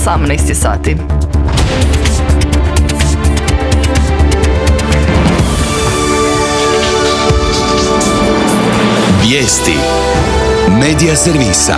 18 sati. Vijesti Medija servisa.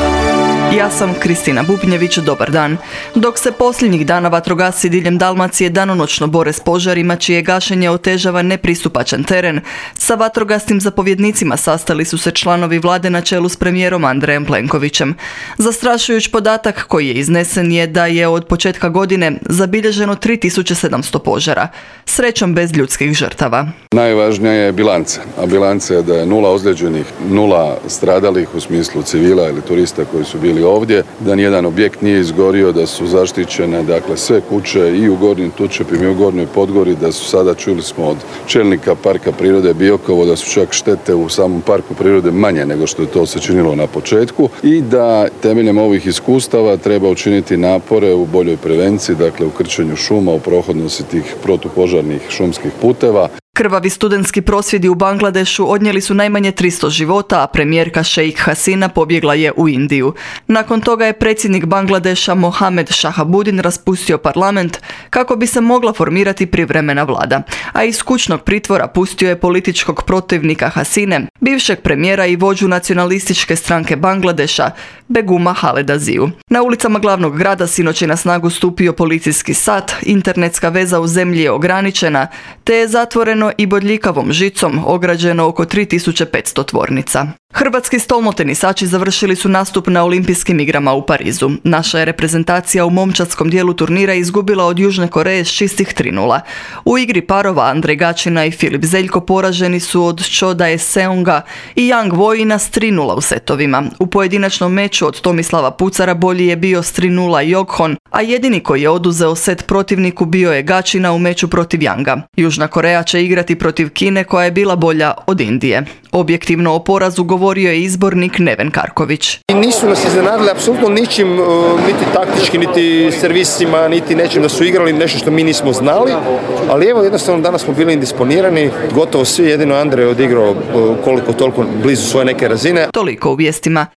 Ja sam Kristina Bubnjević, dobar dan. Dok se posljednjih dana vatrogasci diljem Dalmacije danonoćno bore s požarima čije gašenje otežava nepristupačan teren, sa vatrogasnim zapovjednicima sastali su se članovi vlade na čelu s premijerom Andrejem Plenkovićem. Zastrašujuć podatak koji je iznesen je da je od početka godine zabilježeno 3700 požara, srećom bez ljudskih žrtava. Najvažnija je bilanca, a bilanca je da je 0 ozlijeđenih, 0 stradalih u smislu civila ili turista koji su bili ovdje, da nijedan objekt nije izgorio, da su zaštićene sve kuće i u Gornjem Tučepima i u Gornjoj Podgori, da su sada, čuli smo od čelnika Parka prirode Biokovo, da su čak štete u samom Parku prirode manje nego što je to se činilo na početku i da temeljem ovih iskustava treba učiniti napore u boljoj prevenciji, u krčenju šuma, u prohodnosti tih protupožarnih šumskih puteva. Krvavi studentski prosvjedi u Bangladešu odnijeli su najmanje 300 života, a premijerka Sheikh Hasina pobjegla je u Indiju. Nakon toga je predsjednik Bangladeša Mohamed Shahabuddin raspustio parlament kako bi se mogla formirati privremena vlada, a iz kućnog pritvora pustio je političkog protivnika Hasine, bivšeg premijera i vođu nacionalističke stranke Bangladeša, Beguma Haleda Ziju. Na ulicama glavnog grada sinoć je na snagu stupio policijski sat, internetska veza u zemlji je ograničena, te je zatvoreno i bodljikavom žicom ograđeno oko 3500 tvornica. Hrvatski stolnotenisači završili su nastup na Olimpijskim igrama u Parizu. Naša je reprezentacija u momčadskom dijelu turnira izgubila od Južne Koreje s čistih 3:0. U igri parova Andrej Gačina i Filip Zeljko poraženi su od Cho Dae-seunga i Yang Wojina s 3:0 u setovima. U pojedinačnom meču od Tomislava Pucara bolji je bio s 3:0 Jokhon, a jedini koji je oduzeo set protivniku bio je Gačina u meču protiv Yanga. Južna Koreja će igrati protiv Kine koja je bila bolja od Indije. Objektivno o porazu govorio je izbornik Neven Karković. Nisu nas iznenadili apsolutno ničim, niti taktički, niti servisima, niti nečim da su igrali nešto što mi nismo znali, ali evo jednostavno danas smo bili indisponirani, gotovo svi, jedino Andrej je odigrao koliko toliko blizu svoje neke razine. Toliko u vijestima.